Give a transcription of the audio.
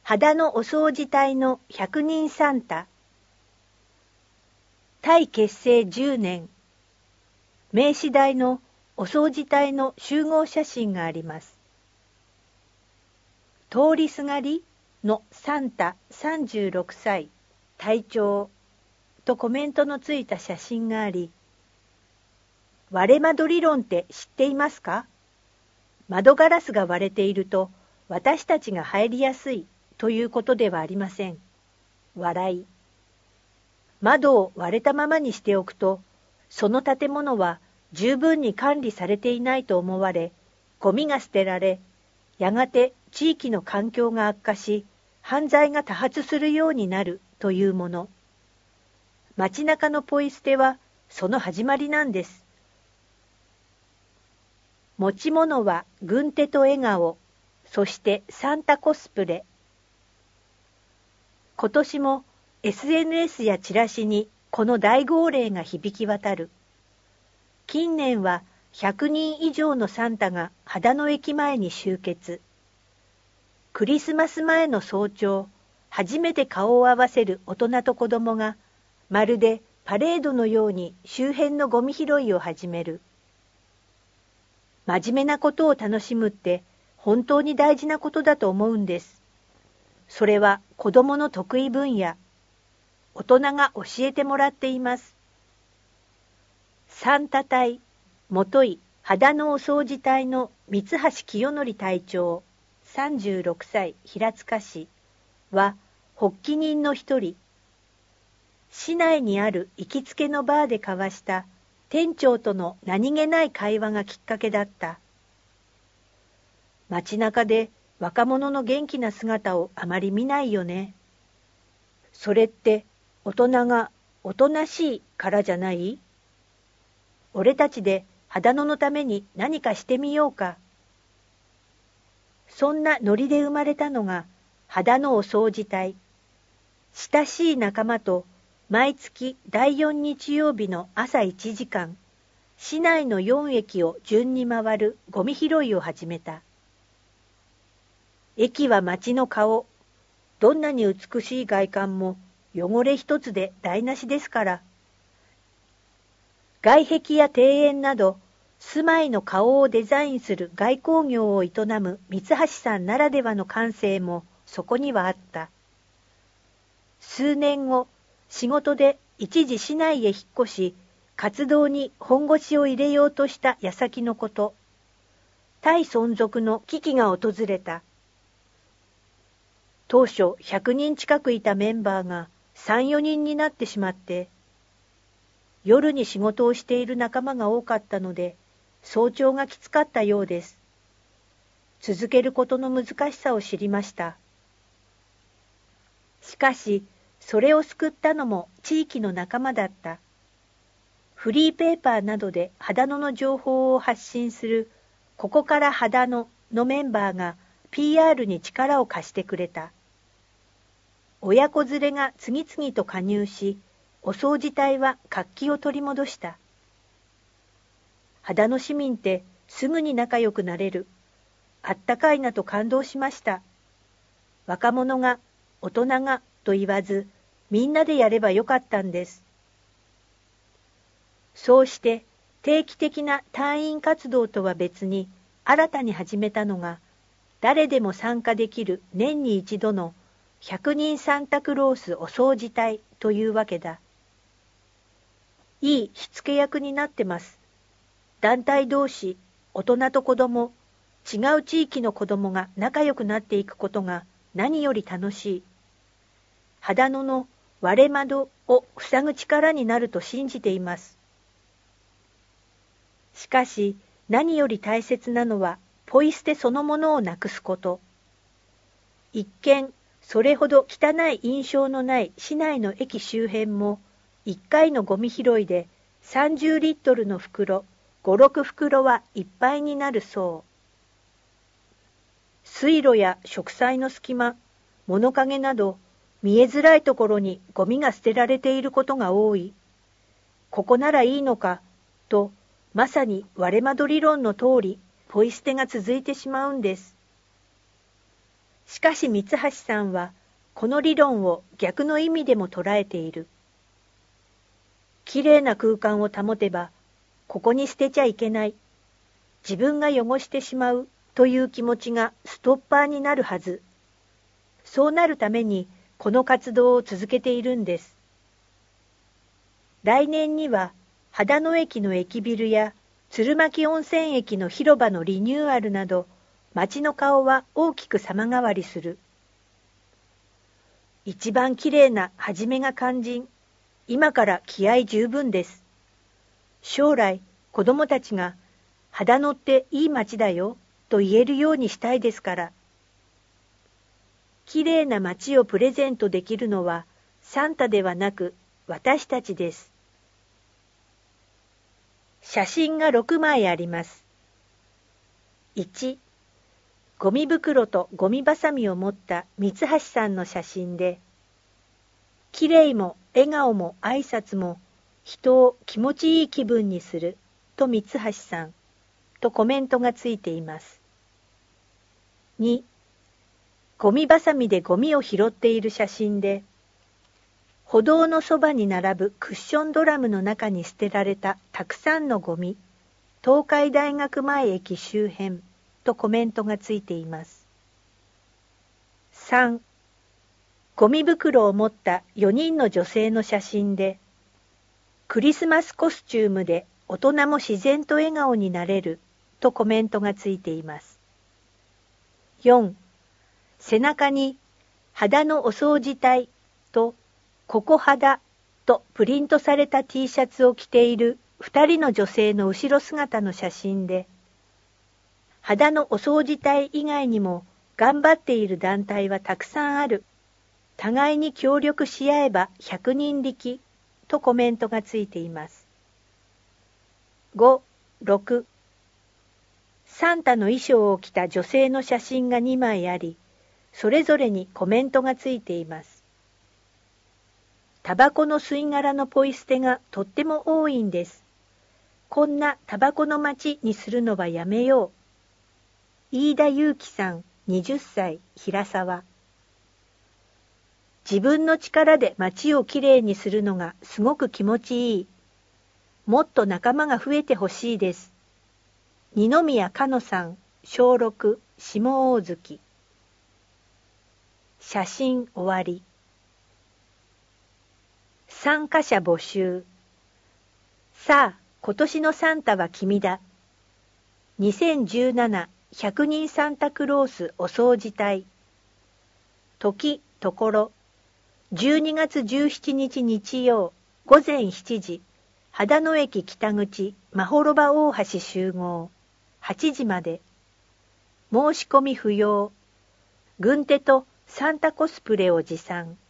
秦野お掃除隊の100人サンタ。タイ結成10年。名刺台のお掃除隊の集合写真があります。通りすがりのサンタ36歳、隊長とコメントのついた写真があり、割れ窓理論って知っていますか？窓ガラスが割れていると私たちが入りやすいということではありません。笑い。窓を割れたままにしておくと、その建物は十分に管理されていないと思われ、ゴミが捨てられ、やがて地域の環境が悪化し、犯罪が多発するようになるというもの。街中のポイ捨てはその始まりなんです。持ち物は軍手と笑顔、そしてサンタコスプレ。今年も SNS やチラシにこの大号令が響き渡る。近年は100人以上のサンタが秦野駅前に集結。クリスマス前の早朝、初めて顔を合わせる大人と子供が、まるでパレードのように周辺のゴミ拾いを始める。真面目なことを楽しむって本当に大事なことだと思うんです。それは子供の得意分野。大人が教えてもらっています。サンタ隊、もとい秦野お掃除隊の三橋清則隊長、36歳平塚市は発起人の一人。市内にある行きつけのバーで交わした店長との何気ない会話がきっかけだった。街中で若者の元気な姿をあまり見ないよね。それって大人がおとなしいからじゃない？俺たちで秦野のために何かしてみようか。そんなノリで生まれたのが秦野お掃除隊。親しい仲間と毎月第4日曜日の朝1時間、市内の4駅を順に回るゴミ拾いを始めた。駅は街の顔。どんなに美しい外観も汚れ一つで台無しですから。外壁や庭園など、住まいの顔をデザインする外工業を営む三橋さんならではの感性もそこにはあった。数年後、仕事で一時市内へ引っ越し、活動に本腰を入れようとした矢先のこと。タイ存続の危機が訪れた。当初100人近くいたメンバーが3、4人になってしまって、夜に仕事をしている仲間が多かったので、早朝がきつかったようです。続けることの難しさを知りました。しかし、それを救ったのも地域の仲間だった。フリーペーパーなどで秦野の情報を発信する、ここから秦野のメンバーが PR に力を貸してくれた。親子連れが次々と加入し、お掃除隊は活気を取り戻した。秦野市民ってすぐに仲良くなれる。あったかいなと感動しました。若者が、大人がと言わず、みんなでやればよかったんです。そうして定期的な隊員活動とは別に新たに始めたのが、誰でも参加できる年に一度の100人サンタクロースお掃除隊というわけだ。いい火付け役になってます。団体同士、大人と子供、違う地域の子供が仲良くなっていくことが何より楽しい。秦野の割れ窓を塞ぐ力になると信じています。しかし何より大切なのはポイ捨てそのものをなくすこと。一見それほど汚い印象のない市内の駅周辺も1回のゴミ拾いで30リットルの袋、5、6袋はいっぱいになるそう。水路や植栽の隙間、物陰など見えづらいところにゴミが捨てられていることが多い。ここならいいのかと、まさに割れ窓理論の通り、ポイ捨てが続いてしまうんです。 しかし三橋さんは、この理論を逆の意味でも捉えている。きれいな空間を保てば、ここに捨てちゃいけない。自分が汚してしまうという気持ちがストッパーになるはず。そうなるためにこの活動を続けているんです。来年には秦野駅の駅ビルや鶴巻温泉駅の広場のリニューアルなど、街の顔は大きく様変わりする。一番きれいなはじめが肝心。今から気合十分です。将来子供たちが秦野っていい街だよと言えるようにしたいですから。きれいな街をプレゼントできるのはサンタではなく私たちです。写真が6枚あります。1、ゴミ袋とゴミばさみを持った三橋さんの写真で、きれいも笑顔も挨拶も人を気持ちいい気分にすると三橋さんとコメントがついています。2、ゴミばさみでゴミを拾っている写真で、歩道のそばに並ぶクッションドラムの中に捨てられたたくさんのゴミ、東海大学前駅周辺とコメントがついています。3、ゴミ袋を持った4人の女性の写真で、クリスマスコスチュームで大人も自然と笑顔になれるとコメントがついています。4、背中に肌のお掃除隊とここ肌とプリントされた T シャツを着ている2人の女性の後ろ姿の写真で、肌のお掃除隊以外にも頑張っている団体はたくさんある。互いに協力し合えば100人力とコメントがついています。5、6、サンタの衣装を着た女性の写真が2枚あり、それぞれにコメントがついています。タバコの吸い殻のポイ捨てがとっても多いんです。こんなタバコの街にするのはやめよう。飯田祐樹さん、20歳、平沢。自分の力で街をきれいにするのがすごく気持ちいい。もっと仲間が増えてほしいです。二宮かのさん、小6、下大月。写真終わり。参加者募集。さあ、今年のサンタは君だ。2017 100人サンタクロースお掃除隊。時、ところ。12月17日日曜、午前7時、秦野駅北口、まほろば大橋集合。8時まで。申し込み不要。軍手とサンタコスプレを持参。